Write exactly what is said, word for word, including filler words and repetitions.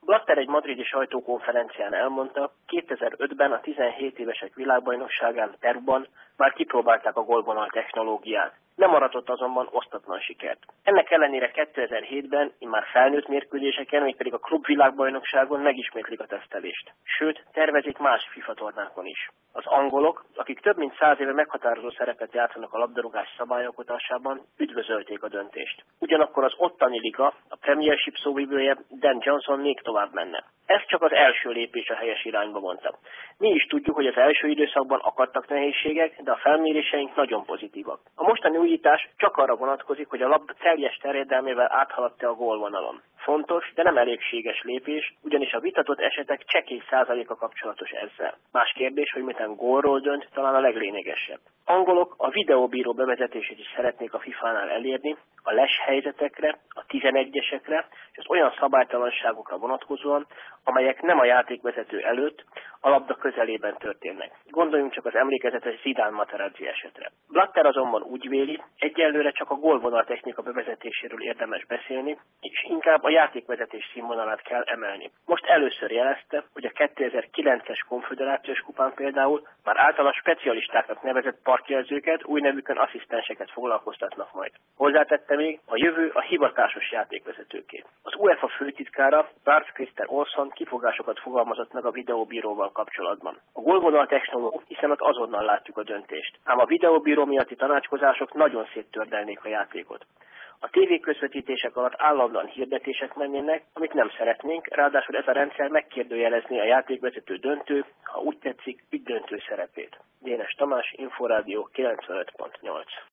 Blatter egy madridi sajtókonferencián elmondta, kétezer-ötben a tizenhét évesek világbajnokságán Peruban már kipróbálták a gólvonal technológiát. Nem aratott azonban osztatlan sikert. Ennek ellenére kétezer-hétben immár felnőtt mérkőzéseken, mégpedig a klubvilágbajnokságon megismétlik a tesztelést. Sőt, tervezik más FIFA tornákon is. Az angolok, akik több mint száz éve meghatározó szerepet játszanak a labdarúgás szabályalkotásában, üdvözölték a döntést. Ugyanakkor az ottani liga, a Premiership szóvivője Dan Johnson még tovább menne. Ez csak az első lépés a helyes irányba, mondta. Mi is tudjuk, hogy az első időszakban akadtak nehézségek, de a felméréseink nagyon pozitívak. A mostani újítás csak arra vonatkozik, hogy a labda teljes terjedelmével áthaladta a gólvonalon. Fontos, de nem elégséges lépés, ugyanis a vitatott esetek csekély százaléka kapcsolatos ezzel. Más kérdés, hogy miután gólról dönt, talán a leglényegesebb. Angolok a videóbíró bevezetését is szeretnék a fifánál elérni, a les helyzetekre, a tizenegyesekre, és az olyan szabálytalanságokra vonatkozóan, amelyek nem a játékvezető előtt, a labda közelében történnek. Gondoljunk csak az emlékezetes Zidane Materazzi esetre. Blatter azonban úgy véli, egyelőre csak a gólvonal technika bevezetéséről érdemes beszélni, és inkább a játékvezetés színvonalát kell emelni. Most először jelezte, hogy a kétezer-kilences konföderációs kupán például már általa specialistáknak nevezett partjelzőket, új nevükön asszisztenseket foglalkoztatnak majd. Hozzátette még, a jövő a hivatásos játékvezetőké. Az UEFA főtitkára Lars Christer Olsson kifogásokat fogalmazott meg a videóbíróval kapcsolatban. A gólvonal technológia, hiszen ott azonnal látjuk a döntést. Ám a videóbíró miatti tanácskozások nagyon széttördelnék a játékot. A tévéközvetítések alatt állandóan hirdetések mennének, amit nem szeretnénk, ráadásul ez a rendszer megkérdőjelezné a játékvezető döntő, ha úgy tetszik, ügydöntő szerepét. Dénes Tamás, Inforádió kilencvenöt pont nyolc.